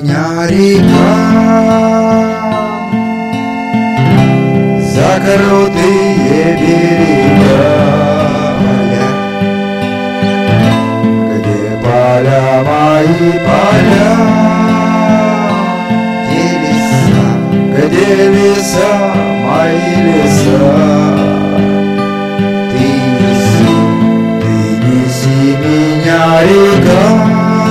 меня река за крутые берега, где поля мои поля, где леса мои леса. Ты неси меня, река,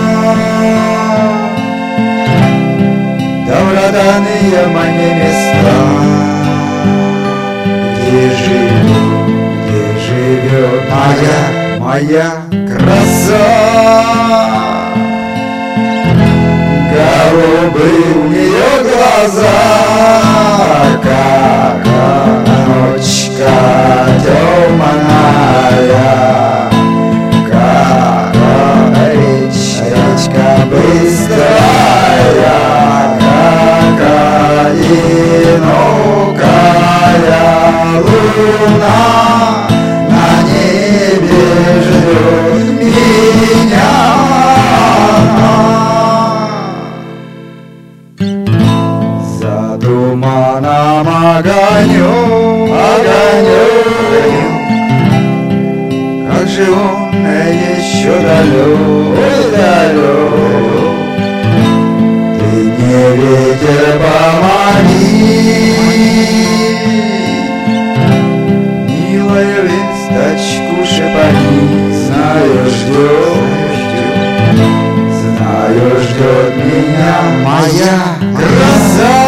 да в родные мои места, где живет моя краса. Голубые у нее глаза, как ночка темная, как речка быстрая, как одинокая луна на небе ждет меня. За туманом огонек, как же он еще далек. Ты мне, ветер, помоги, милая весточку шепони. Знаю, ждет меня моя краса.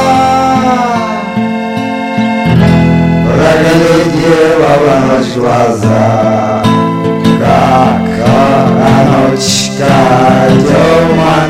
Проглядела в ночь глаза, как ночка темная.